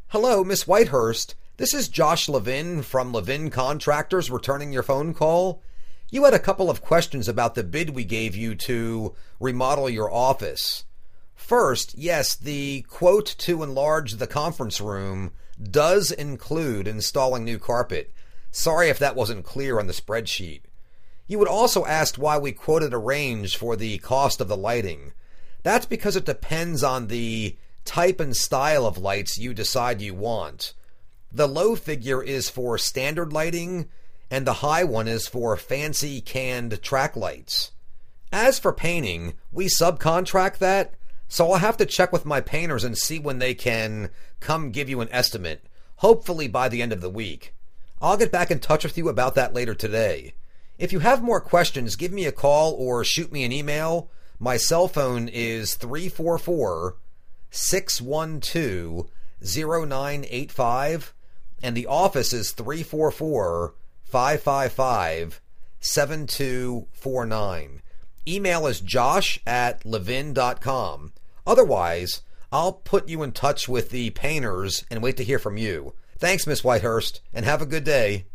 Hello, Miss Whitehurst. This is Josh Levin from Levin Contractors returning your phone call. You had a couple of questions about the bid we gave you to remodel your office. First, yes, the quote to enlarge the conference room does include installing new carpet. Sorry if that wasn't clear on the spreadsheet. You would also ask why we quoted a range for the cost of the lighting. That's because it depends on the type and style of lights you decide you want. The low figure is for standard lighting, and the high one is for fancy canned track lights. As for painting, we subcontract that, so I'll have to check with my painters and see when they can come give you an estimate, hopefully by the end of the week. I'll get back in touch with you about that later today. If you have more questions, give me a call or shoot me an email. My cell phone is 344-612-0985, and the office is 344-555-7249. Email is josh@levin.com. Otherwise, I'll put you in touch with the painters and wait to hear from you. Thanks, Miss Whitehurst, and have a good day.